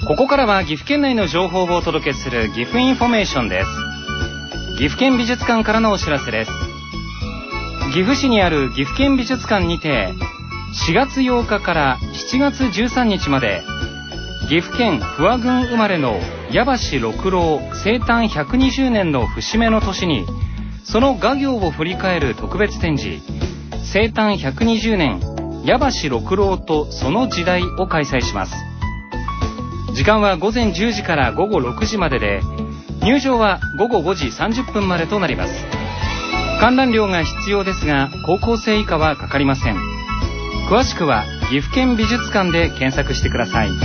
ここからは岐阜県内の情報をお届けする岐阜インフォメーションです。岐阜県美術館からのお知らせです。岐阜市にある岐阜県美術館にて4月8日から7月13日まで岐阜県不破郡生まれの矢橋六郎生誕120年の節目の年にその画業を振り返る特別展示生誕120年矢橋六郎とその時代を開催します。時間は午前10時から午後6時までで入場は午後5時30分までとなります。観覧料が必要ですが高校生以下はかかりません。詳しくは岐阜県美術館で検索してください。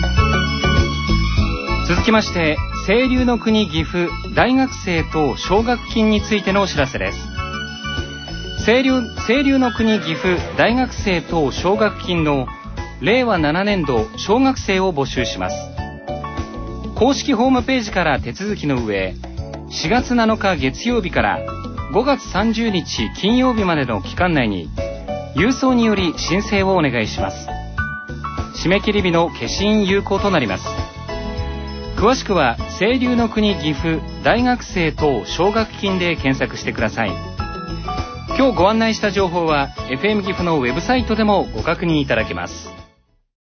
続きまして清流の国岐阜大学生等奨学金についてのお知らせです。清流の国岐阜大学生等奨学金の令和7年度奨学生を募集します。公式ホームページから手続きの上4月7日月曜日から5月30日金曜日までの期間内に郵送により申請をお願いします。締め切り日の消印有効となります。詳しくは清流の国岐阜大学生等奨学金で検索してください。今日ご案内した情報は FM 岐阜のウェブサイトでもご確認いただけます。